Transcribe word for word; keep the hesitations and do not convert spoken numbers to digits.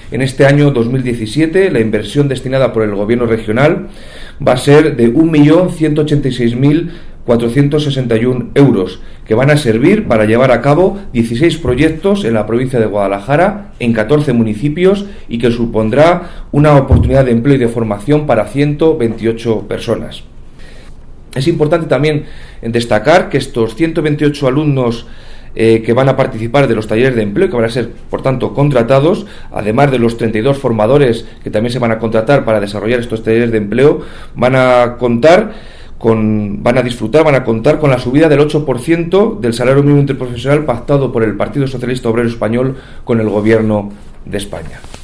en este año dos mil diecisiete la inversión destinada por el Gobierno regional va a ser de un millón ciento ochenta y seis mil cuatrocientos sesenta y uno euros, que van a servir para llevar a cabo dieciséis proyectos en la provincia de Guadalajara, en catorce municipios, y que supondrá una oportunidad de empleo y de formación para ciento veintiocho personas. Es importante también destacar que estos ciento veintiocho alumnos eh, que van a participar de los talleres de empleo, que van a ser, por tanto, contratados, además de los treinta y dos formadores que también se van a contratar para desarrollar estos talleres de empleo, van a contar Con, van a disfrutar, van a contar con la subida del ocho por ciento del salario mínimo interprofesional pactado por el Partido Socialista Obrero Español con el Gobierno de España.